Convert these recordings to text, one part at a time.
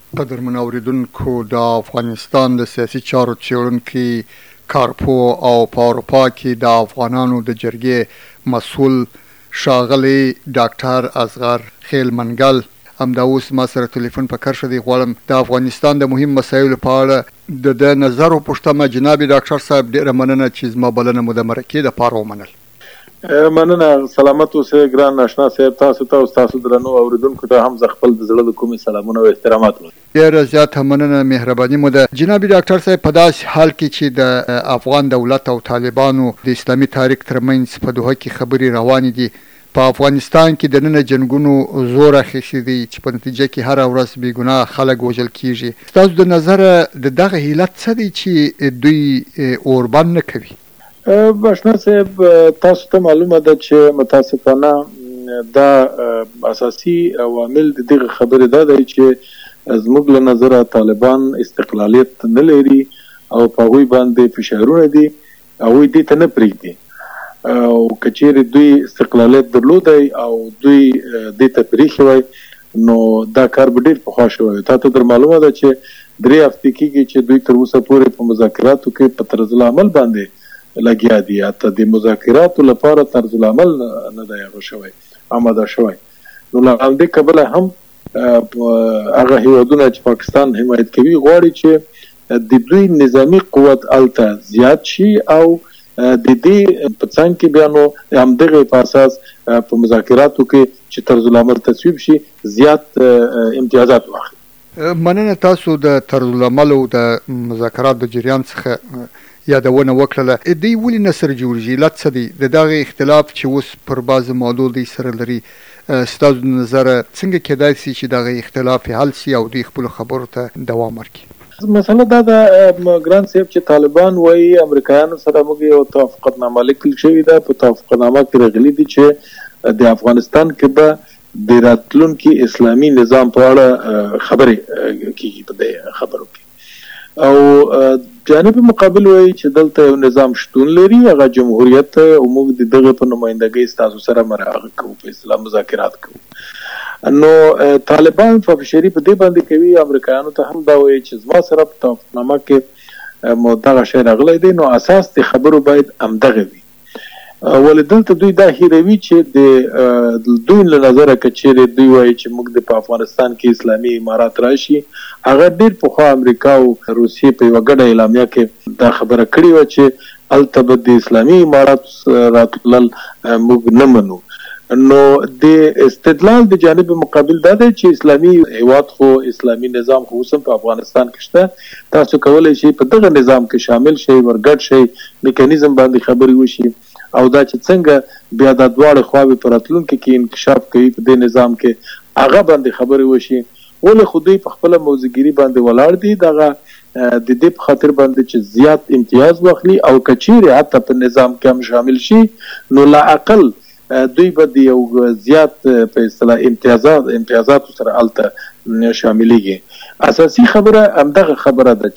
قدرمن اوریدونکو د افغانستان د سیاسي چارو څېړونکي کارپوه او په اروپا کې د افغانانو د جرګې مسؤل ښاغلی ډاکټر اصغر خیل منګل همدا اوس ما سره تلیفون په کار شدی. غواړم د افغانستان د مهم مسایلو په اړه د نظر وپوښتم. جناب ډاکټر صاحب ډېره مننه چې زما بلنه مو د مرکې دپاره ومنل. مننه. سلامت اوسئ ګران ناشنا صاحب. تاسو ته او ستاسو درنو اوریدونکو ته هم زه خپل د زړه د کومې سلامونه او احترامات وایم. ډېره زیاته مننه، مهرباني مو ده. جناب ډاکټر صاحب، په داسې حال کې چې د افغان دولت او طالبانو د اسلامي تاریخ ترمنځ په دوحه کې خبرې روانې دي، په افغانستان کې د نن جنګونو زور اخیستی دی چې په نتیجه کې هره ورځ بې ګناه خلک وژل کیږي. ستاسو د نظره د دغه علت څه دی چې دوی اوربند نه کوي؟ باشنا صاحب، تاسو ته معلومه ده چې متاسفانه دا اساسي عوامل د دغه خبرې دا دی چې زموږ له نظره طالبان استقلالیت نه لري او په هغوی باندې فشارونه دي، هغوی دې ته نه پرېږدي. او که چیرې دوی استقلالیت درلودی او دوی دې ته پرېښی وای نو دا کار به ډېر پخوا شوی وی. تاسو ته معلومه ده چې 3 هفتې کېږي چې دوی تر اوسه پورې په مذاکراتو کې په طرز العمل باندې لګیا دي. حتی د مذاکراتو لپاره طرز العمل نه دی هغه شوی، آماده شوی. نو له همدې کبله هم هغه هیوادونه چې پاکستان حمایت کوي غواړي چې د دوی نظامی قوت هلته زیات شي او د دې په څنګ کې بیا نو همدغه په اساس په مذاکراتو کې چې طرز العمل تصویب شي زیات امتیازات واخلي. مننه. تاسو د طرز العمل او د مذاکرات د جریان څخه یادونه وکړله. دوی ولې نه سره جوړېږي؟ علت څه دی د دغه اختلاف چې اوس پر بعضو موضوع دوی سره لري؟ ستاسو د نظره څنګه کېدای شي چې دغه اختلاف حل شي او دوی خپلو خبرو ته دوام ورکړي؟ مسله دا ده ګران صاحب چې طالبان وایي امریکایانو سره موږ یو توافقتنامه لیکل شوې ده. په توافقتنامه کې راغلي دي چې د افغانستان کې به د راتلونکي اسلامي نظام په اړه خبرې کېږي په دې خبرو کې. او جانب مقابل وایي چې دلته یو نظام شتون لري، هغه جمهوریت، او موږ د دغه په نمایندګۍ ستاسو سره مراغه کوو، په اصطلاح مذاکرات کوو. نو طالبان فشاری په دې باندې کوي. امریکایانو ته هم دا وایي چې زما سره په توافقنامه کې مو دغه شی راغلی دی، نو اساس د خبرو باید همدغه وي. ولې دلته دوی دا هیروي چې د دوی له نظره که چیرې دوی وایي چې موږ په افغانستان کې اسلامي امارات راشي، هغه ډېر پخوا امریکا او روسیې په یوه ګډه اعلامیه کې دا خبره کړې وه چې هلته به د اسلامي امارات راتلل موږ نه منو. نو د استدلال د جانب مقابل دا دی چې اسلامي هیواد خو اسلامي نظام خو اوس هم په افغانستان کې شته، تاسو کولی شئ په دغه نظام کې شامل شئ، ورګډ شئ، میکانیزم باندې خبرې وشي او دا چې څنګه بیا دا دواړه خواوې په راتلونکي کې انکشاف کوي په دې نظام کې هغه باندې خبرې وشي. ولې خو دوی په خپله موضوعګیري باندې ولاړ دي، دغه د دې په خاطر باندې چې زیات امتیاز واخلي او که چیرې حتی په نظام کې هم شامل شي نو لا اقل دوی به د یو زیات په اصطلاح امتیازاتو سره هلته شاملېږي. اساسي خبره همدغه خبره ده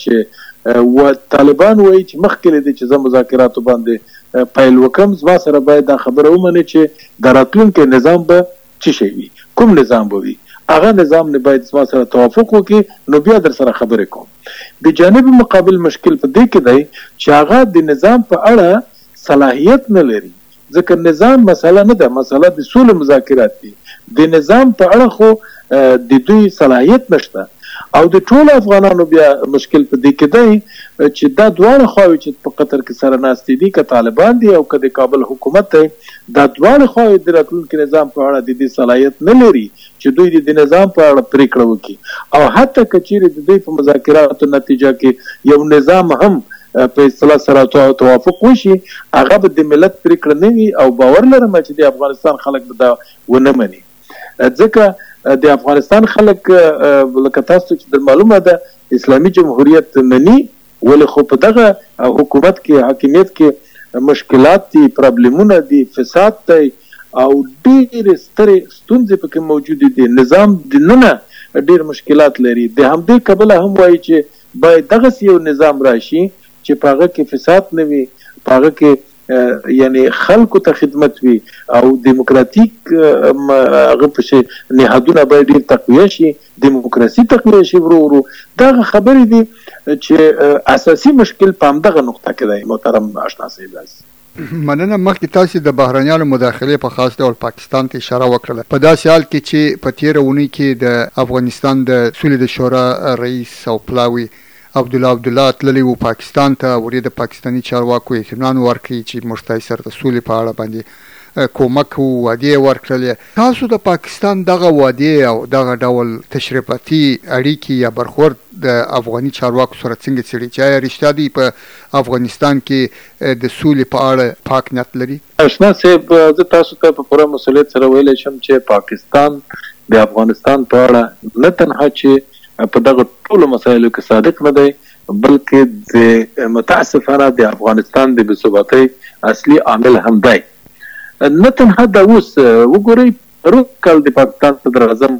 چې طالبان وایي چې مخکې له دې چې زه مذاکراتو باندې پیل وکړم زما سره باید دا خبره ومني چې د راتلونکي نظام به څه شی وي، کوم نظام به وي، هغه نظام نه باید زما سره توافق وکړي، نو بیا در سره خبرې کوم. د جانب مقابل مشکل په دې کې دی چې هغه د نظام په اړه صلاحیت نه لري، ځکه نظام مسله نه ده، مسله د سولې مذاکرات دي. د نظام په اړه خو د دوی صلاحیت نشته. او د ټولو افغانانو بیا مشکل په دې کې دی چې دا دواړه خواوې چې په قطر کې سره ناستې دي، که طالبان دي او که د کابل حکومت دی، دا دواړه خواوې د راتلونکي نظام په اړه د دې صلاحیت نه لري چې دوی د نظام په اړه پرېکړه وکړي. او حتی که چیرې د دوی په مذاکراتو نتیجه کې یو نظام هم په اصطلاح سره توافق وشي، هغه به د ملت پرېکړه نه وي او باور لرم چې د افغانستان خلک به دا ونه مني. ځکه د افغانستان خلک لکه تاسو چې د معلومه ده اسلامي جمهوریت مني، ولې خو په دغه حکومت کې حاکمیت کې مشکلات دي، پرابلمونه دي، فساد دی او ډېرې سترې ستونزې پکې موجودې دي. نظام دننه ډېر مشکلات لري. د همدې کبله هم وایي چې باید دغسې یو نظام راشي چې په هغه کې فساد نه وي، په هغه کې یعنی خلکو ته خدمت وي او دیموکراتیک هغه په نهادونه باید ډېر تقویه شي، دیموکراسي تقویه شي. ورو دغه خبرې دي چې اساسي مشکل په همدغه نقطه کې دی. محترم آشنا صاحب، مننه. مخکې تاسو د بهرنیانو مداخلې په خاص ډول پاکستان ته اشاره وکړه. په داسې حال کې چې په تېره اونۍ کې د افغانستان د سولې د شورا رئیس او پلاوي عبدالله تللی و پاکستان ته، ورې د پاکستاني چارواکو اطمینان ورکړي چې موږ تاسو سره د سولې په اړه باندې کومک او وعدې ورکړلې. تاسو د پاکستان دغه وعدې او دغه ډول تشریفاتي اړیکې یا برخورد د افغاني چارواکو سره څنګه څېړي چې آیا رښتیا دوی په افغانستان کې د سولې په اړه پاک نیت لري؟ آشنا صاحب، زه تاسو ته په پوره مسؤلیت سره ویلی شم چې پاکستان د افغانستان په اړه نه تنها چې په دغه ټولو مسایلو کې صادق نه دی، بلکې د متاسفانه د افغانستان د بېثباتۍ اصلي عامل هم دی. نه تنها دا اوس وګورئ، روز کال د پاکستان صدر اعظم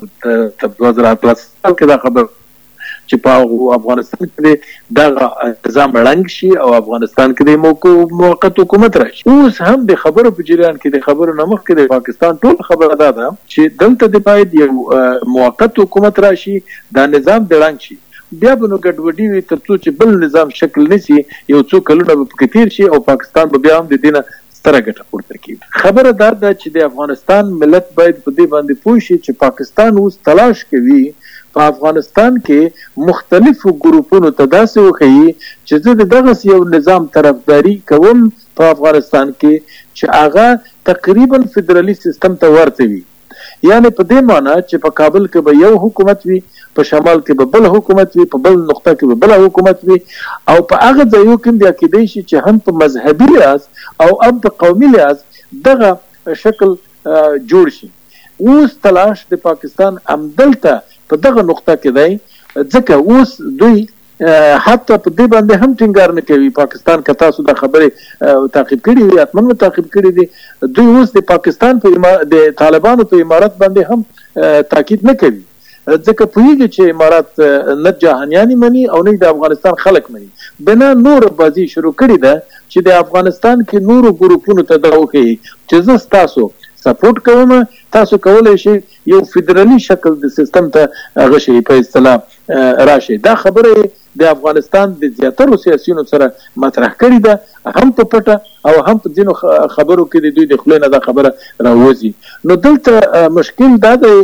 2018 کال کې دا خبر چې په افغانستان کې دغه نظام ړنګ شي او افغانستان کې د موقت حکومت راشي. اوس هم د خبرو په جریان کې د خبرو نه مخکې د پاکستان ټول خبره دا ده چې دلته د باید یو موقت حکومت راشي، دا نظام د ړنګ شي، بیا به نو ګډوډي وي تر څو چې بل نظام شکل نشي، یو څو کلونه به پکې تیر شي او پاکستان به بیا هم د دې نه ستره ګټه پورته کړي. خبره دا ده چې د افغانستان ملت باید په دې باندې پوه شي چې پاکستان اوس تلاش کوي په افغانستان کې مختلفو ګروپونو ته داسې وښیي چې زه د دغسې یو نظام طرفداري کوم په افغانستان کې چې هغه تقریبا فدرالي سیستم ته ورته وي. یعنی په دې معنی چې په کابل کې به یو حکومت وي، په شمال کې به بل حکومت وي، په بل نقطه کې به بل حکومت وي، او په هغه ځایو کې بیا کېدای شي چې هم په مذهبي لحاظ او هم په قومي لحاظ دغه شکل جوړ شي. اوس تلاش د پاکستان همدلته په دغه نقطه کې دی، ځکه اوس دوی حتی په دې باندې هم ټینګار نه کوي. پاکستان که تاسو د خبرې تعقیب کړي وي، حتما مو تعقیب کړي دي، دوی اوس د پاکستان د طالبانو په امارت باندې هم تاکید نه کوي، ځکه پوهیږي چې امارات نه جهانیانی مني او نه د افغانستان خلک مني. بنا نور بازی شروع کړې ده چې د افغانستان کې نورو ګروپونو ته دا وښیي چې زه ستاسو سپورټ کوم، تاسو کولی شئ یو فدرالي شکل د سیستم ته هغه شي په اصطلاح راشي. دا خبره د افغانستان د زیاترو سیاسیونو سره مطرح کړې ده، هم په پټه او هم په ځینو خبرو کې د دوی د خولې نه دا خبره راوځي. نو دلته مشکل دا دی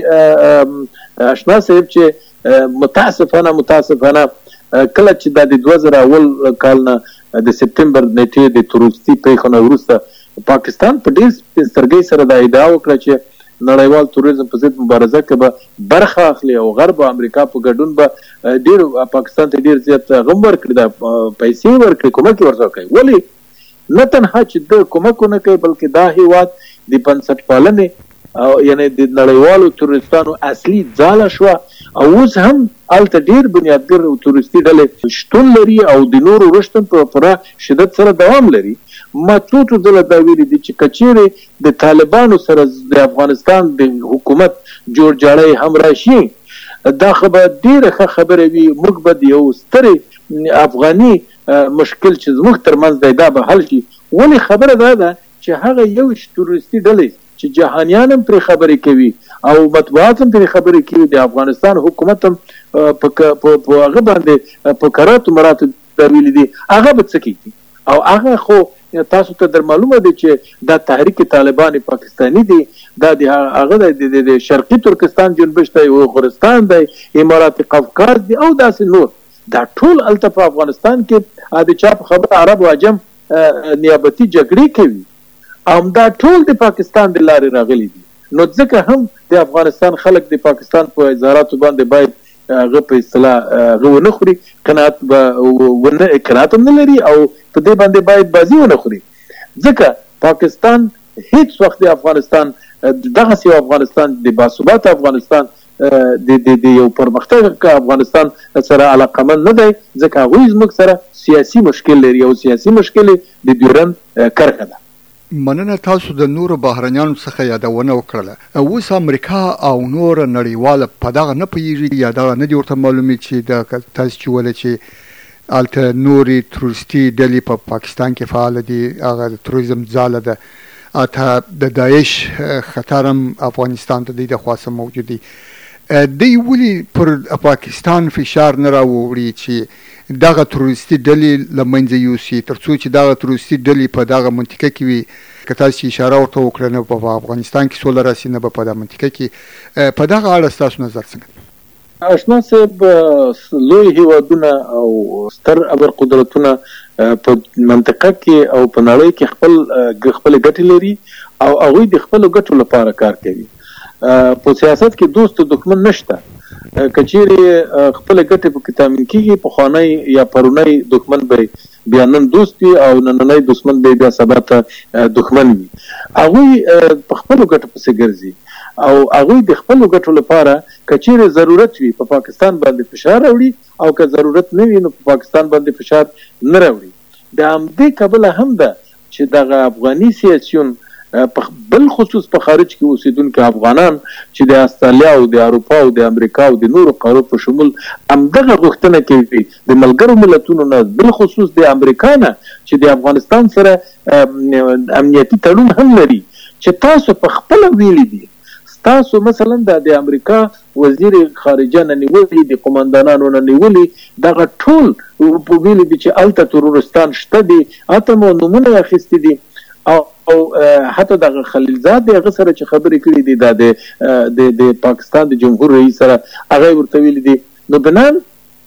آشنا صاحب چې متاسفانه کله چې دا د 2001 کال نه د سپتمبر نیټې د تروریستي پیښو نه وروسته پاکستان په ډېر سترګۍ سره دا ادعا وکړه چې نړیوال تروریزم په ضد مبارزه کې به برخه اخلي او غرب او امریکا په ګډون به ډېر پاکستان ته ډېر زیات غم ورکړي، دا پیسې ورکړي، کومک ورسره کوي. ولې نه تنها چې د کومک نه کوي بلکې دا هیواد د بنسټپالنې او یعنی د نړیوالو تروریستانو اصلي ځاله شوه او اوس هم هلته ډېر بنیادګر تروریستي ډلې شتون لري او د نورو رشتون په پوره شدت سره دوام لري. ما څو ځله دا ویلي دي چې که چیرې د طالبانو سره د افغانستان د حکومت جوړجاړی هم راشي، دا خبره ډېره ښه خبره وي. موږ به د یو سترې افغاني مشکل چې زموږ ترمنځ دی دا به حل شي. ولې خبره دا ده چې هغه یو تروریستي ډلې چې جهانیان هم پرې خبرې کوي او مطبوعات هم پرې خبرې کوي، د افغانستان حکومت هم په هغه باندې په کراتو مراتو دا ویلي دي، هغه به څه کوي؟ او هغه خو تاسو ته در معلومه دی چې دا تحریک طالبان پاکستانی دی، دا د هغه د شرقي ترکستان جنبش دی، غورستان دی، امارات قفقاز دی او داسې نور. دا ټول هلته په افغانستان کې د چا په خبره عرب او عجم نیابتي جګړې کوي، همدا ټول د پاکستان د لارې راغلي دي. نو ځکه هم د افغانستان خلک د پاکستان په اظهاراتو باندې باید هغه په اصطلاح هغه ونه خوري، قناعت هم نه لري او په دې باندې باید بازي ونه خوري، ځکه پاکستان هیڅ وخت د افغانستان دغسې یو افغانستان د باثباته افغانستان د یو پرمختګ افغانستان سره علاقمند نه دی، ځکه هغوی زموږ سره سیاسي مشکل لري او سیاسي مشکل د ډیورند کرښه ده. مننه. تاسو د نورو بهرنیانو څخه یادونه وکړله. اوس امریکا او نور نړیواله په دغه نه پوهېږي یا دغه نه دي ورته معلومې چې دا تاسو چې ویل چې هلته نورې تروریستي ډلې په پاکستان کې فعاله دي، هغه د تروریزم ځاله ده. اته د داعش خطر هم افغانستان ته د خاصه موجود دي. دوی ولې پر پاکستان فشار نه راوړي چې دغه تروریستي ډلې له منځه یوسي، تر څو چې دغه تروریستي ډلې په دغه منطقه کې وي؟ که تاسو اشاره ورته وکړه نه په افغانستان کې سوله راسي نه په دغه منطقه کې. په دغه اړه ستاسو نظر څنګه؟ اشنا صاحب، لوی هیوادونه او ستر ابرقدرتونه په منطقه کې او په نړۍ کې خپل ګټې لري او هغوی د خپلو ګټو لپاره کار کوي. په سیاست کې دوست او دښمن نشته. که چیرې خپل ګټې په کې تامین کېږي، پخوانی یا پرونی دښمن به بیا نن دوست وي او نننی دښمن به بیا سبا ته دښمن وي. هغوی په خپلو ګټو پسې ګرځي او هغوی د خپلو ګټو لپاره که چیرې ضرورت وي په پاکستان باندې فشار راوړي، او که ضرورت نه وي نو په پاکستان باندې فشار نه راوړي. د همدې کبله هم ده چې دغه افغاني سیاسیون بل خصوص په خارج کې اوسیدونکي افغانان چې د استرالیا او د اروپا او د امریکا او د نورو قارو په شمول همدغه غوښتنه کوي د ملګرو ملتونو نه، بل خصوص د امریکا نه چې د افغانستان سره امنیتي تړون هم لري، چې تاسو په خپله ویلي دي. تاسو مثلا د امریکا وزیر خارجه نه نیولي، د قومندانانو نه نیولي، دغه ټول په ویلي دي چې هلته ترورستان شته دي، هلته مو نومونه اخیستي دي. او حتی دغه خلیلزاد د هغه سره چې خبرې کړي دي د پاکستان د جمهور رئیس سره، هغه ورته ویلي دي. نو بنان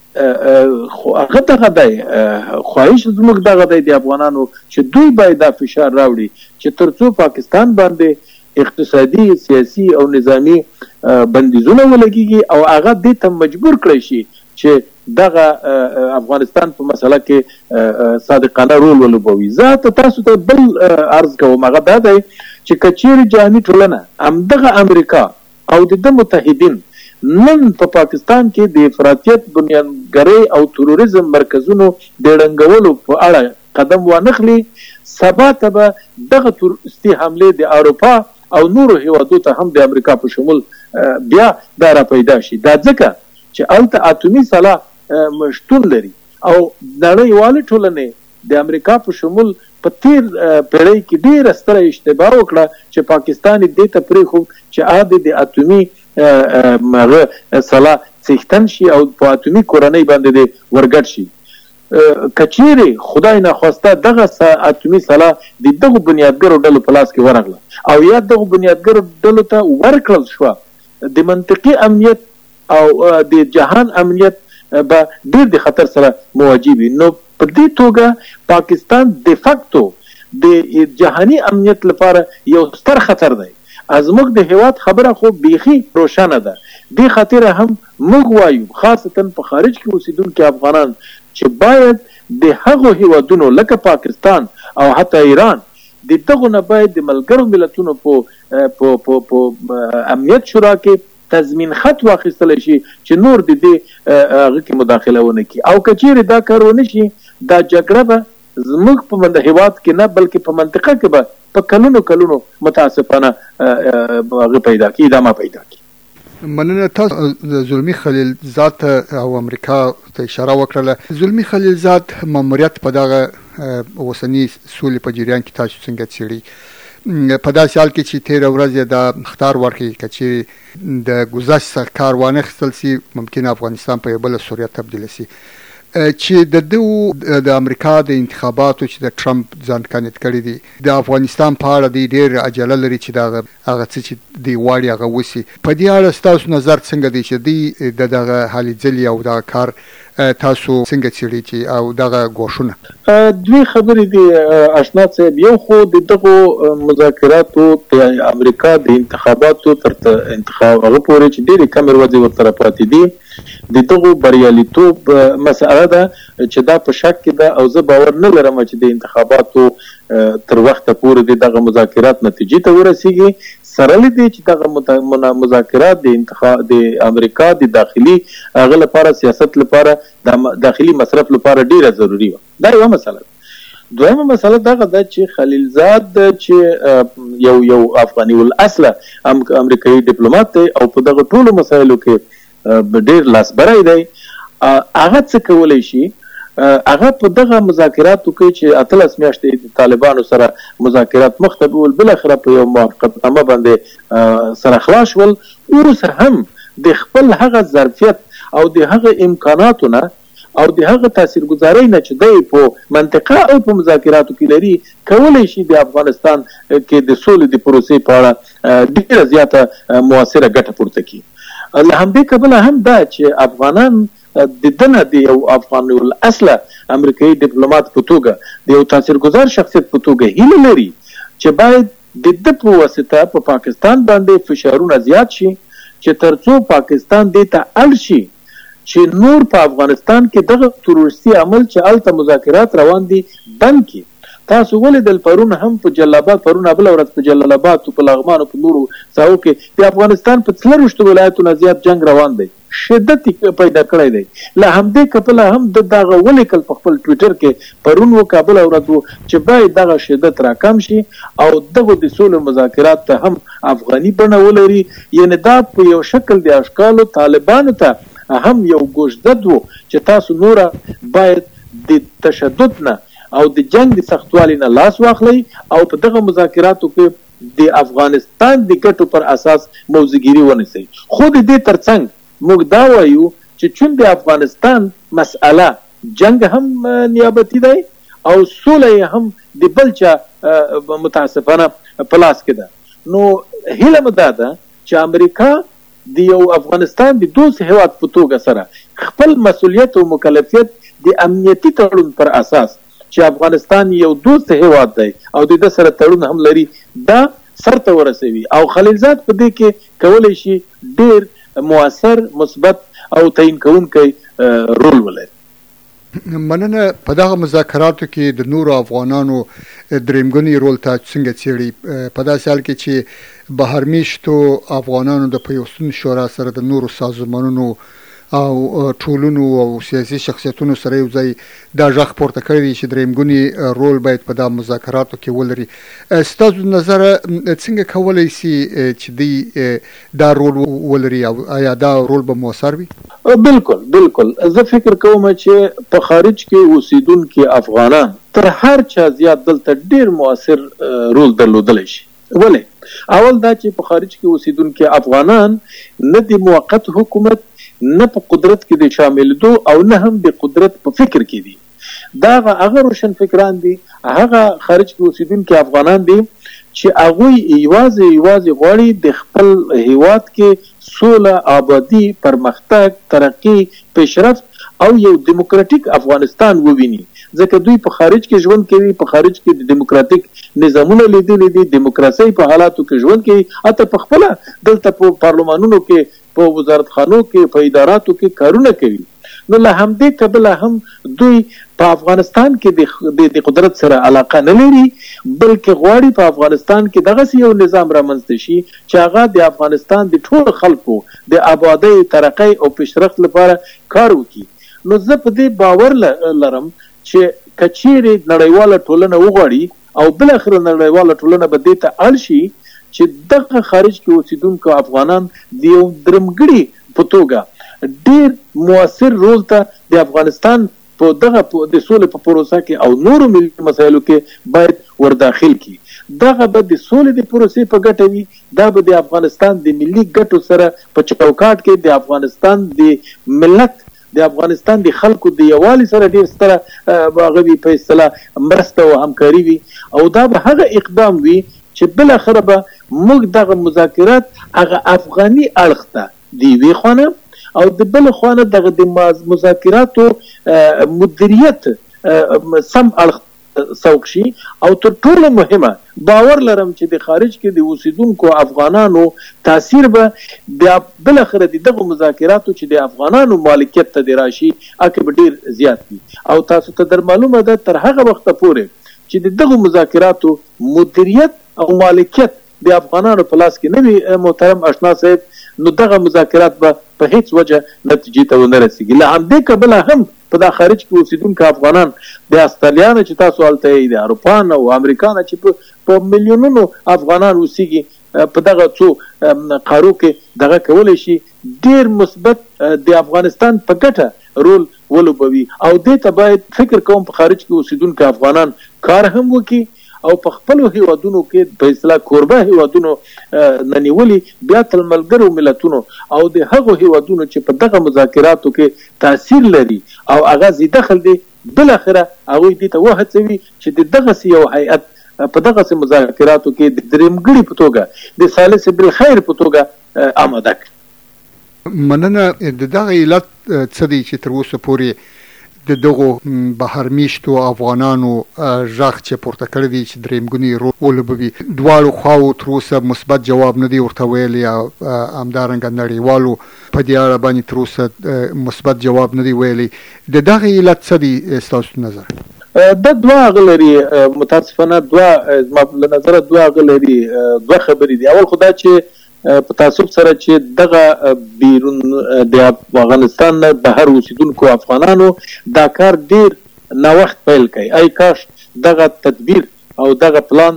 هغه دغه دی خواهش زموږ دغه دی د افغانانو چې دوی باید دا فشار راوړي چې تر څو پاکستان باندې اقتصادي، سیاسي او نظامی بندیزونه ولګیږي او هغه دې ته مجبور کړی شي چې دغه افغانستان په مسله کې صادقانه رول ولوبوي. زه تاسو ته بل عرض کوم، هغه دا دی چې که چیرې جهاني ټولنه همدغه امریکا او د متحدین نن په پاکستان کې د افراطیت، بنیادګرۍ او تروریزم مرکزونو د ړنګولو په اړه قدم وانخلي، سبا ته به دغه تروریستي حملې د اروپا او نورو هیوادو ته هم د امریکا په شمول بیا دا را پیدا شي. دا ځکه چې هلته اتومي سلاح شتون لري او نړیوالې ټولنې د امریکا په شمول په تیر پیړۍ کې ډېره ستره اشتباه وکړه چې پاکستان دې ته پرېښود چې د اتومي سلاح څښتن شي او په اتومي کورنۍ باندې دې ورګډ شي. که چیرې خدای ناخواسته دغه اتومي سلاح د دغو بنیادګرو ډلو په لاس کې ورغله او یا دغو بنیادګرو ډلو ته ورکړل شوه، د منطقي امنیت او د جهان امنیت به ډېر د خطر سره مواجه وي. نو په دې توګه پاکستان د فاکتو د جهاني امنیت لپاره یو ستر خطر دی. زموږ د هیواد خبره خو بیخي روښانه ده. دې خاطره هم موږ وایو خاصتا په خارج کې اوسیدونکي افغانان چې باید د هغو هیوادونو لکه پاکستان او حتی ایران د دغو نه باید د ملګرو ملتونو په امنیت شورا کې تضمین خط واخیستلی شي چې نور د دې هغه کې مداخله ونه کړي. او که چیرې دا کار ونه شي، دا جګړه به زموږ په هیواد کې نه بلکې په منطقه کې به په کلونو متاسفانه هغه پیدا کړي، ادامه پیدا کړي. مننه. تاسو د زلمي خلیلزاد او امریکا ته اشاره وکړله. زلمي خلیلزاد ماموریت په دغه اوسني سولې په جریان کې تاسو څنګه څېړئ؟ په داسې حال کې چې تېره ورځ د مختار ورکړي که چیرې د ګذشت څخه کار وانخیستل سي، ممکن افغانستان په یو بله سوریه تبدیله سي، چې د دو د امریکا د انتخاباتو چې د ټرمپ ځان کاندید کړي دي د افغانستان په اړه دی ډېر عجله لري چې دغه هغه څه چې دی غواړي هغه وسي. په دې اړه ستاسو نظر څنګه دی چې دی د دغه هلې ځلې او دغه کار تاسو څنګه څېړئ چې او دغه ګوښونه؟ دوی خبرې دي اشنا صاحب. یو خو د دغو مذاکراتو د امریکا د انتخاباتو تر انتخاب هغه پورې چې ډېرې کمې ورځې ورسره پاتې دي، د دغو بریالیتوب مسئله ده چې دا په شک کې ده او زه باور نه لرم چې د انتخاباتو تر وخته پورې دغه مذاکرات نتیجې ته ورسیږي. سره له دې چې دغه مذاکرات د امریکا د داخلي هغه لپاره، سیاست لپاره، د داخلي مصرف لپاره ډیره ضروری وه. دا یوه مسله. دویمه مسله دغه ده چې خلیلزاد چې یو افغاني الاصله امریکایي ډیپلومات دی او په دغه ټولو مسایلو کې ډیر لاسبری دی. هغه څه کولی شي هغه په دغه مذاکراتو کې چې 18 میاشتې د طالبانو سره مذاکرات مخته بول بل اخره په یو موافقتنامه باندې سره خلاص ول. اوس هم د خپل هغه ظرفیت او د هغه امکاناتونه او د هغه تاثیرګذارۍ نه چې دی په منطقه او په مذاکراتو کې لري کولی شي د افغانستان کې د سولې د پروسې په اړه ډېره زیاته مؤثره ګټه پورته کړي. له همدې کبله هم دا چې افغانان د دنه د یو افغان الاصله امریکایي ډیپلوماټ په توګه د یو تاثیرګذار شخصیت په توګه هیله لري چې باید د ده په واسطه په پاکستان باندې فشارونه زیات شي چې ترڅو پاکستان دې ته اړ شي چې نور په افغانستان کې دغه تروریستي عمل چې هلته مذاکرات روان دي بند کړي. تاسو ولیدل پرون هم په جلال آباد پرون بله ورځ په جلال آباد په لغمان او په نورو ساحو کې د افغانستان په 40 ولایتونو زیات جنگ روان دی شدت پیدا کړی دی. له همدې کبله هم د دغه ولیکل په خپل ټویټر کې پرون و کابل ورځ چې باید دغه شدت راکم شي او دغه د سولې مذاکرات ته هم افغاني بڼه ولري. یعنی دا په یو شکل د اشکالو طالبانو ته هم یو ګوشدد و چې تاسو نور باید د تشدد نه او د جنگ د سختوالي نه لاس واخلي او په دغه مذاکراتو کې د افغانستان د ګټو پر اساس موضوعګیري ونیسي. خو د دې ترڅنګ موږ دا وایو چې چون د افغانستان مسأله جنگ هم نیابتي دی او سوله هم د بل چا متاسفانه په لاس کې ده. نو هیله مې دا ده چې امریکا د یو افغانستان د دوست هیواد په توګه سره خپل مسؤلیت او مکلفیت د امنیتي تړون پر اساس چې افغانستان یو دوست هیواد دی او د سره تړون هم لري دا سرته ورسوي او خلیلزاد په دې کې کولی شي ډیر مؤثر مثبت او تعیین کوونکی رول ولري. مننه. په دغه مذاکراتو کې د نورو افغانانو درېمګونی رول ته څنګه څېړي په داسې حال کې چې بهرمیشتو افغانانو د پیوستون شورا سره د نورو سازمانونو او ټولونو او سیاسي شخصیتونو سره یو ځای دا غږ پورته کړی دی چې درېمګونی رول باید په دا مذاکراتو کې ولري. ستاسو نظر څنګه کولی شي چې دی دا رول ولري او آیا دا رول به مؤثر وي؟ بالکل زه فکر کوم چې په خارج کې اوسیدونکي افغانان تر هر چا زیات دلته ډیر مؤثر رول درلودلی شي. ولې اول دا چې په خارج کې اوسیدونکي افغانان نه د موقت حکومت نه په قدرت کې د شاملېدو او نه هم د قدرت په فکر کې دي. دا هغه روشن فکران دي هغه خارج کې اوسیدونکي افغانان دي چې هغوی یوازې غواړي د خپل هیواد کې سوله آبادي پرمختګ ترقي پیشرفت او یو دیموکراتیک افغانستان وویني. ځکه دوی په خارج کې ژوند کوي په خارج کې د دیموکراتیک نظامونه لیدلي دي دیموکراسي په حالاتو کې ژوند کوي حتی په خپله دلته په پارلمانونو کې په وزارتخانو کې په اداراتو کې کارونه کوي. نو له همدې کبله هم دوی په افغانستان کې د قدرت سره علاقه نه لري بلکې غواړي په افغانستان کې دغسې یو نظام رامنځته شي چې هغه د افغانستان د ټولو خلکو د آبادۍ ترقۍ او پیشرفت لپاره کار وکړي. نو زه په دې باور لرم چې کچېرې نړیواله ټولنه وغواړي او بالاخره نړیواله ټولنه به دې ته اړ شي چې دغه خارج کې اوسیدونکو افغانان د یو درمګړي په توګه ډیر مؤثر رول ته د افغانستان په دغه د سولې په پروسه کې او نورو ملي مسایلو کې باید ورداخل کړي. دغه به د سولې د پروسې په ګټه وي دا به د افغانستان د ملي ګټو سره په چوکاټ کې د افغانستان د ملت د افغانستان د خلکو د یووالي سره ډیر ستره هغه وي په اصطلاح مرسته او همکاري وي او دا به هغه اقدام وي چې بالاخره به موږ دغه مذاکرات هغه افغاني اړخ ته د یوې خواته او د بل خواته دغه د مذاکراتو مدیریت سم اړخ سوق شي او تر ټولو مهمه باور لرم چې د خارج کې د اوسیدونکو افغانانو تاثیر به د بالاخره دغه مذاکراتو چې د افغانانو مالکیت ته راشي اکه ډیر زیات وي او تاسو ته در معلومه ده تر هغه وخت پورې چې دغه مذاکراتو مدیریت او مالکیت د افغانانو په لاس کې نه وي محترم آشنا صاحب نو دغه مذاکرات به په هیڅ وجه نتیجې ته ونه رسیږي. له همدې کبله هم په دا خارج کې اوسیدونکي افغانان د استرالیا نه چې تاسو هلته یې د اروپا نه او امریکا نه چې په میلیونونو افغانان اوسیږي په دغه څو قارو کې دغه کولی شي ډیر مثبت د افغانستان په ګټه رول ولوبوي او دې ته باید فکر کوم په خارج کې اوسیدونکو افغانان کار هم وکړي او په خپل هیوادونو کې په اصطلاح کوربه هیوادونو ننیولي بیا تل ملګرو ملتونو او د هغو هیوادونو چې په دغه مذاکراتو کې تاثیر لري او هغه زی دخل دی بل اخره هغه دې ته وهڅوي چې د دغه یو هیئت په دغه مذاکراتو کې د درېمګړي په توګه د ثالث بالخير په توګه آماده کړي. مننه. د دغه علت څه دی چې تر اوسه پورې د دغو بهرمیشتو افغانانو غږ چې پورته کړی دی چې درېمګونی رول ولوبوي دواړو خواو تر اوسه مثبت جواب نه دی ورته ویلی او همدارنګه نړیوالو په دې اړه باندې تر اوسه مثبت جواب نه دی ویلی. د دغه علت څه دی ستاسو نظر؟ دا دوه غلري متاسفانه زما له نظره دوه غلري دوه خبرې دي. اول خدای چې په تعصب سره چې دغه بیرون د افغانستان نه بهر اوسیدونکو افغانانو دا کار ډیر ناوخت پیل کوي. ای کاش دغه تدبیر او دغه پلان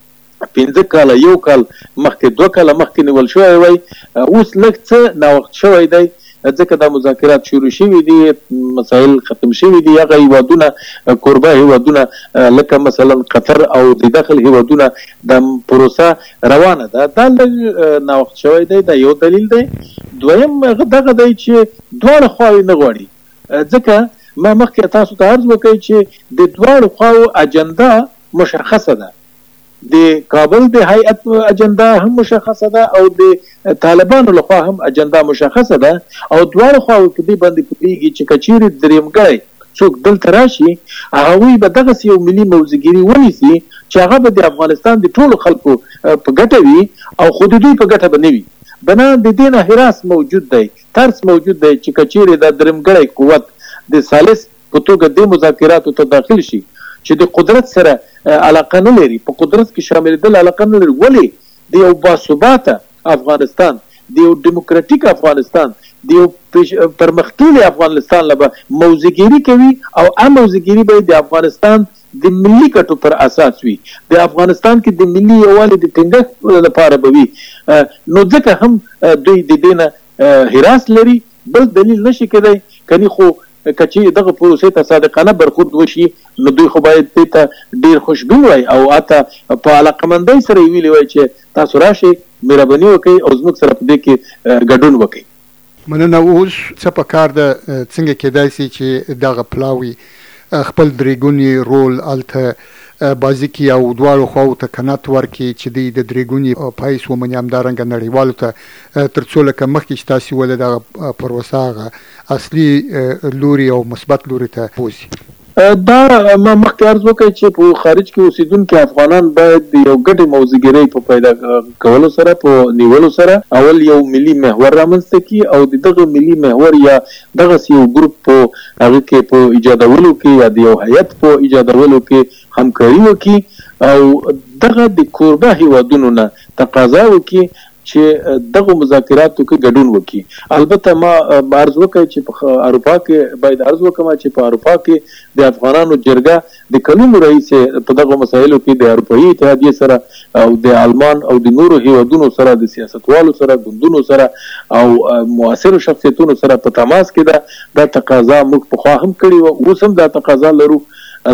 15 کاله یو کال مخکې 2 کاله مخکې نیول شوی وای. اوس لږ څه ناوخت شوی دی ځکه دا مذاکرات شروع شوي دي مسایل ختم شوي دي. هغه هیوادونه کوربه هیوادونه لکه مثلا قطر او د داخل هیوادونه د پروسه روانه ده. دا لږ ناوخت شوی دی. دا یو دلیل دی. دویم دغه دی چې دواړه خواوې نه غواړي ځکه ما مخکې تاسو ته عرض وکړی چې د دواړو خواوو اجنډا مشخصه ده. د کابل د هیئت اجنډا هم مشخصه ده او د طالبانو لخوا هم اجنډا مشخصه ده او دواړو خواوو په دې باندې پوهېږي چې که چیرې درېمګړی څوک دلته راشي هغوی به دغسې یو ملي موضوعګیري ونیسي چې هغه به د افغانستان د ټولو خلکو په ګټه وي او خو د دوی په ګټه به نه وي. بنا د دې نه حراس موجود دی، ترس موجود دی چې که چیرې دا درېمګړی قوت د ثالث په توګه د مذاکراتو ته داخل شي چې د قدرت سره علاقه نه لري، په قدرت کې شاملېدل علاقه نه لري. ولې د یو باثباته افغانستان، د یو ډیموکراټیک افغانستان، د یو پرمختللي افغانستان لپاره موضوعګیري کوي او موضوعګیري به د افغانستان د ملي ګټو پر اساس وي، د افغانستان کې د ملي یووالي د ټینګښت لپاره به وي. نو ځکه هم دوی د دې نه حراس لري. بل دلیل نشي کېدی کني خو کچې دغه پروسې ته صادقانه برخورد وشي نو دوی خو باید دې ته ډېر خوشبین وای او حتی په علاقمندۍ سره یې ویلي وای چې تاسو راشئ مهرباني وکړئ او زموږ سره په دې کې ګډون وکړئ. مننه. اوس څه په کار ده څنګه کېدای شي چې دغه پلاوي خپل درېګونی رول هلته بازي کړي او دواړو خواو ته قناعت ورکړي چې دوی د درېګوني پایس ومني، همدارنګه نړیوالو ته تر څو لکه مخکې چې تاسې ویلې دغه پروسه هغه اصلي لوري او مثبت لوري ته بوځي. دا ما مخکې عرض وکړی چې په خارج کې اوسیدونکي افغانان باید د یو ګډې موضوعګیرۍ په پیدا کولو سره، په نیولو سره اول یو ملي محور رامنځته کړي او د دغه ملي محور یا دغسې یو ګروپ په هغه کې په ایجادولو کې یا د یو هیئت په ایجادولو کې همکاري وکړي او دغه د کوربه هیوادونو نه تقاضا وکړي چې دغه مذاکراتو کې ګډون وکړي. البته ما عرض وکړی چې په اروپا کې باید عرض وکړم چې په اروپا کې د افغانانو جرګه د کلونو راهیسې په دغه مسایلو کې د اروپایي اتحادیې سره او د آلمان او د نورو هیوادونو سره، د سیاستوالو سره، ګوندونو سره او مؤثرو شخصیتونو سره په تماس کې ده. دا تقاضا موږ پخوا هم کړې وه، اوس هم دا تقاضا لرو.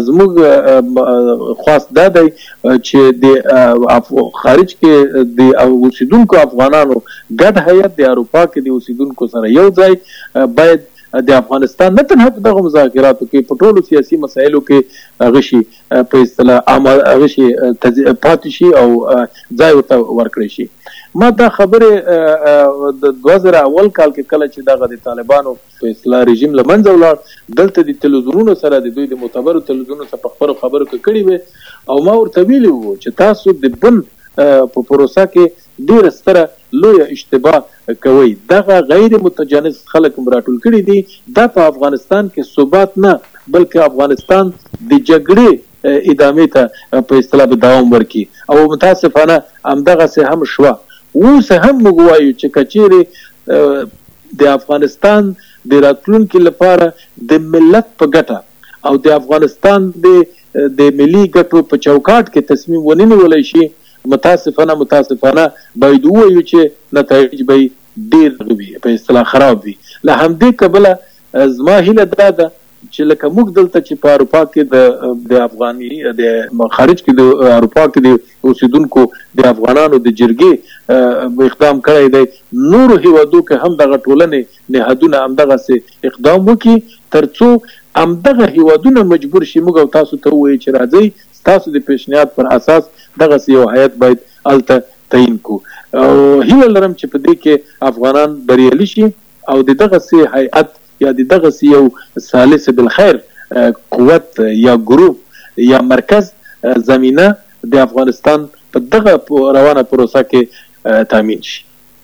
زموږ خواست دا دی چې د خارج کې د اوسیدونکو افغانانو ګډ هیئت د اروپا کې د اوسیدونکو سره یو ځای باید د افغانستان نه تنها په دغه مذاکراتو کې په ټولو سیاسي مسایلو کې هغه شي په اصطلاح هغه شي پاتې شي او ځای ورته ورکړی شي. ما دا خبرې د 2001 کال کې کله چې دغه د طالبانو په اصطلاح رژیم له منځه ولاړ، دلته د تلویزیونونو سره د دوی د معتبرو تلویزیونونو سره په خپلو خبرو کې کړي وې او ما ورته ویلي وو چې تاسو د بن په پروسه کې ډېره ستره لویه اشتباه کوئ. دغه غیر متجانس خلک راټول کړي دي. دا په افغانستان کې ثبات نه بلکې افغانستان د جګړې ادامې ته په اصطلاح به دوام ورکړي او متاسفانه همدغسې هم شوه. اوس هم موږ وایو چې که چیرې د افغانستان د راتلونکي لپاره د ملت په ګټه او د افغانستان د ملي ګټو په چوکاټ کې تصمیم ونه نیولی شي، متاسفانه باید ووایو چې نتایج به ډېر وي، په اصطلاح خراب وي. له همدې کبله زما هیله دا ده چې لکه موږ دلته چې په اروپا کې د افغاني د خارج کې د اروپا کې د اوسیدونکو د افغانانو د جرګې اقدام کړی دی، نورو هیوادو کې هم دغه ټولنې نهادونه همدغه سي اقدام وکړي ترڅو همدغه هیوادونه مجبور شي موږ او تاسو ته ووایي چې راځئ ستاسو د پیشنهاد پر اساس دغه یو هیئت باید هلته تعیین کړو. هیله لرم چې په دې کې افغانان بریالي شي او د دغسې هیئت یا د دغسې یو ثالث بالخیر قوت یا ګروپ یا مرکز زمینه د افغانستان په دغه روانه پروسه کې تامین شي.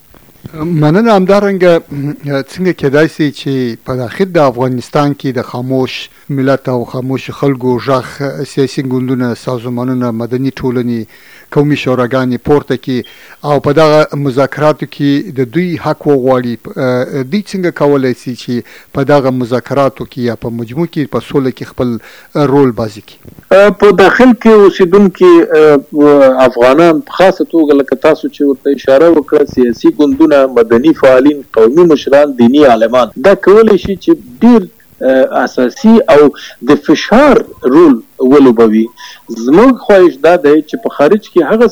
مننه. همدارنګه څنګه کېدای شي چې په داخل د افغانستان کې د خاموش ملت او خاموش خلکو غږ سیاسي ګوندونه، سازمانونه، مدني ټولنې، قومي شوراګانې پورته کړي او په دغه مذاکراتو کې د دوی حق وغواړي؟ دوی څنګه کولی شي چې په دغه مذاکراتو کې یا په مجموع کې په سوله کې خپل رول بازی کړي؟ په داخل کې اوسیدونکي افغانان په خاصه توګه لکه تاسو چې ورته اشاره وکړه، سیاسي ګوندونه، مدني فعالین، قومي مشران، دینی عالمان دا کولی شي چې ډیر اساسي او د فشار رول ولوبوي. زموږ خواهش دا دی چې په خارج کې هغه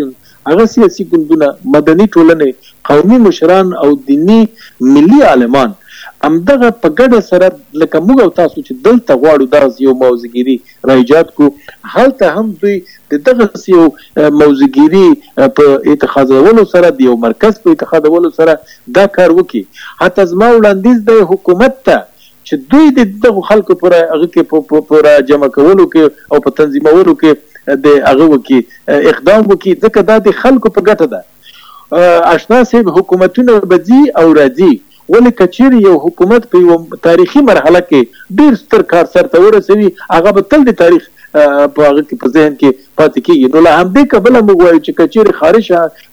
سیاسي ګوندونه، مدني ټولنې، قومي مشران او دینی ملي عالمان همدغه په ګډه سره لکه موږ او تاسو چې دلته غواړو دغسې یو موضوعګیري راایجاد کړو، هلته هم دوی د دغسې یو موضوعګیري په اتخاذولو سره، د یو مرکز په اتخاذولو سره دا کار وکړي. حتی زما وړاندیز دی حکومت ته چې دوی د دغو خلکو پر هغه کې په جمع کولو کې او په تنظیمولو کې د هغه وکړي اقدام وکړي، ځکه دا د خلکو په ګټه ده. اشنا صاحب حکومتونه به ځي او راځي، ولې که چیرې یو حکومت په یو تاریخي مرحله کې ډېر ستر کار سرته ورسوي، هغه به تل د تاریخ په هغه کې په ذهن کې پاتې کېږي. نو له همدې کبله موږ وایو چې که چیرې خارج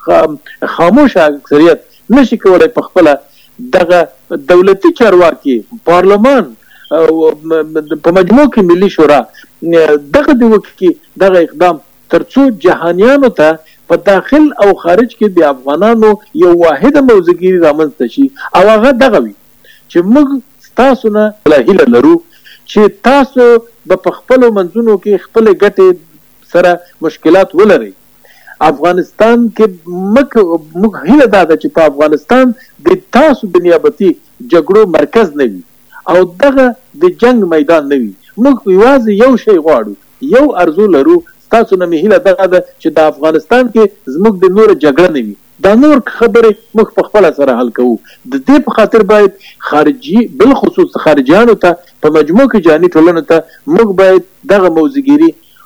خاموشه اکثریت نشي کولی په خپله دغه دولتي چارواکي، پارلمان، په مجموع کې ملي شورا دغه د وکړي دغه اقدام ترڅو جهانیانو ته په داخل او خارج کې د افغانانو یو واحده موضوعګیري رامنځته شي او هغه دغه وي چې موږ ستاسو نه هیله لرو چې تاسو به په خپلو منځونو کې خپلې ګټې سره مشکلات ولرئ. افغانستان کې موږ هیله دا ده چې په افغانستان د تاسو د نیابتي جګړو مرکز نه وي او دغه د جنگ میدان نه وي. موږ یوازې یو شی غواړو، یو ارزو لرو. تاسو نه مې هیله دا ده چې د افغانستان کې زموږ د نور جګړه نه وي. دا نور خبرې موږ په خپله سره حل کوو. د دې په خاطر باید خارجي، بالخصوص خارجیانو ته، په مجموع کې جهاني ټولنو ته موږ باید دغه موضوعګیري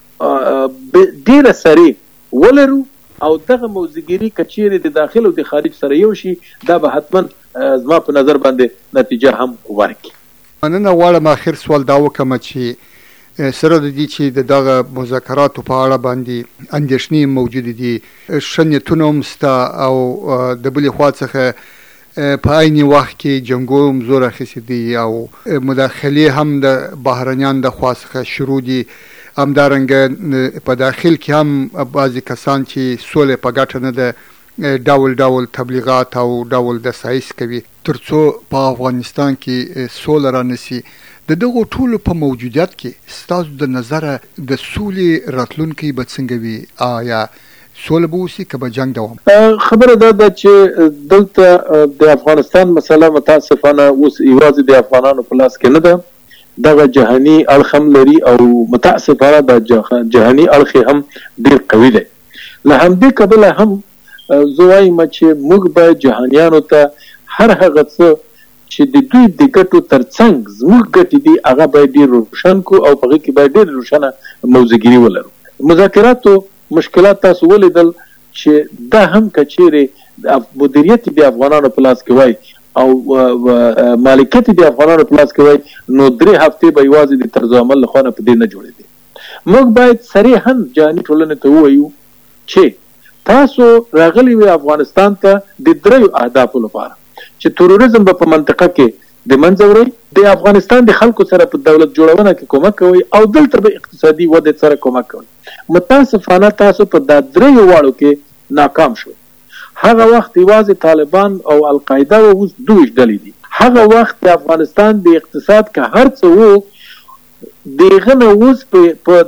ډېره سریع ولرو او دغه موضوعګیري که چیرې د داخل او د خارج سره یو شي، دا به حتما زما په نظر باندې نتیجه هم ورکړي. مننه غواړم اخر سوال دا وکړم چې سره د دې چې د دغه مذاکراتو په اړه باندې اندېښنې موجودې دي، ښه نیتونه هم شته او د بلې خوا څخه په عین وخت کې جنګو هم زور اخیستی دي او مداخلې هم د بهرنیان د خوا څخه شروع دي. همدارنګه په داخل کې هم بعضې کسان چې سولې په ګټه نه ده ډول تبلیغات او ډول دسایس کوي ترڅو په افغانستان کې سوله رانسي. د دغو ټولو په موجودیت کې ستاسو د نظره د سولې راتلونکی به څنګه وي؟ آیا سوله به وسي که به جنګ دوام؟ خبره دا ده چې دلته د افغانستان مسله متاسفانه اوس یوازې د افغانانو په لاس کې نه ده، دغه جهاني اړخ هم لري او متاسفانه د جهاني اړخ هم ډېر قوي دی. له همدې کبله هم زه وایم چې موږ باید جهانیانو ته هر هغه څه چې د دوی د ګټو ترڅنګ زموږ ګټې دي هغه باید ډېر روښان کړو او په هغې کې باید ډېر روښانه موضوعګیري ولرو. مذاکراتو مشکلات تاسو ولیدل چې دا هم که چیرې مدیریت د افغانانو په لاس کې وای او مالکیت د افغانانو په لاس کې وای، نو 3 هفتې به یوازې د طرز عمل له خوا نه په دې نه جوړېدې. موږ باید صریحا جهاني ټولنې ته ووایو چې تاسو راغلي وي افغانستان ته د 3 اهدافو لپاره چې تروریزم به په منطقه کې د منځه وړئ، د افغانستان د خلکو سره په دولت جوړونه کې کومک کوئ او دلته به اقتصادي ودې سره کومک کوئ. متاسفانه تاسو په دا 3 واړو کې ناکام شوئ. هغه وخت یوازې طالبان او القاعده او اوس 2 ډلې دي. هغه وخت د افغانستان د اقتصاد که هر څه وو دغه نه اوس په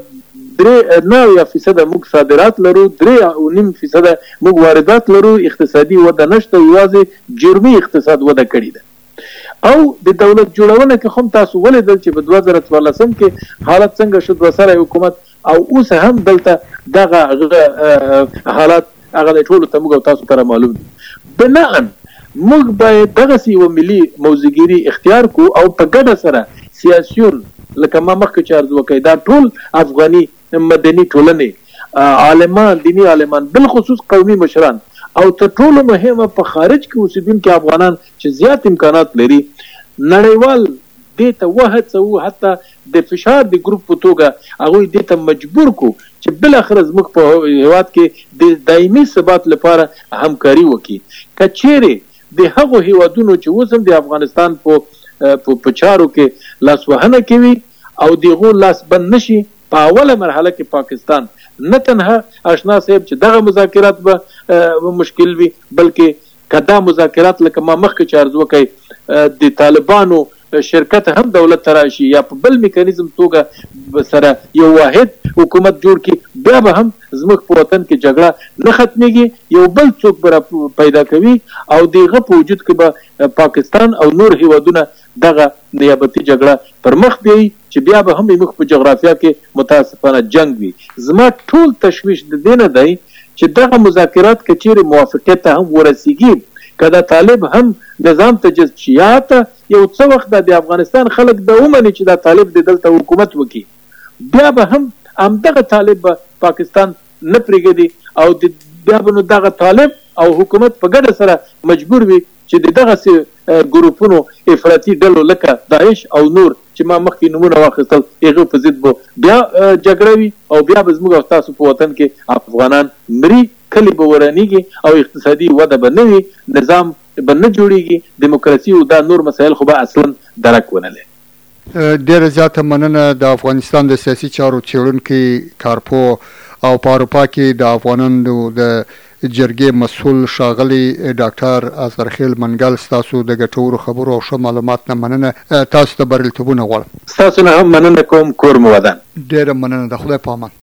3.9% موږ صادرات لرو، 3.5% موږ واردات لرو، اقتصادي وده نشته، یوازې جرمي اقتصاد وده کړې ده. او د دولت جوړونه کې هم تاسو ولیدل چې په 2014 کې حالت څنګه شو د سره حکومت، او اوس هم دلته دغه حالات هغه ټول ته موږ تاسو ته معلوم دي. بناء موږ باید دغه یو ملي موضوعګيري اختیار کو او په ګډه سره سیاسيون لکه ما مخکې چارج وکړ دا ټول افغاني مدني ټولنې عالمان، دینی عالمان، بالخصوص قومي مشران او تر ټولو مهمه په خارج کې اوسیدونکي افغانان چې زیات امکانات لري، نړیوال دې ته وهڅوو حتی د فشار د ګروپ په توګه هغوی دې ته مجبور کو چې بالاخره زموږ په هیواد کې د دایمي ثبات لپاره همکاري وکړي. که چیرې د هغو هیوادونو چې اوس هم د افغانستان په چارو کې لاسوهنه کوي او دغو لاس بند نشي، په اوله مرحله کې پاکستان نه تنها آشنا صاحب چې دغه مذاکرات به مشکل وي، بلکې کدا مذاکرات لکه ما مخکې چارج وکړ د طالبانو شرکت هم دولت تراشي یا په بل میکانیزم توګه سره یو واحد حکومت جوړ کی، بیا به هم زموږ په وطن کې جګړه نه ختميږي، یو بل څوک به پیدا کوي او دغه په وجود کې به پاکستان او نور هیوادونه دغه نیابتي جګړه پر مخ دی چې بیا به هم موږ په جغرافیا کې متاسفانه جنگ وي. زما ټول تشویش د دینه دی چې دغه مذاکرات کچېره موافقت ته هم ورسیږي، کدا طالب هم نظام ته جزئیات یو څو وخت د افغانستان خلک د ومني چې دا طالب د دلته حکومت وکي، بیا به هم دغه طالب پاکستان نه پرېږدي او بیا به نو دغه طالب او حکومت په ګډه سره مجبور وي چې دغه ګروپونو افراطي ډلو لکه داعش او نور چې ما مخکې نمونه واخیستل هغه په ضد بیا جګړه وي او بیا به زموږ او تاسو په وطن کې افغانان مري، کلی به ورانیږي او اقتصادي وده به نه وي، نظام به نه جوړیږي، دیموکراسي او دا نور مسایل خو به اصلا درک ونه لري. ډېره زیاته مننه د افغانستان د سیاسي چارو څېړونکي کارپوه او په اروپا کې د افغانانو د جرګې مسؤل ښاغلی ډاکټر اصغرخیل منګل، ستاسو د ګټورو خبرو او ښه معلومات نه مننه. تاسو ته بریالیتوبونه غواړم. ستاسو نه هم مننه کوم. کور مو ودان. ډېره مننه. د خدای په امان.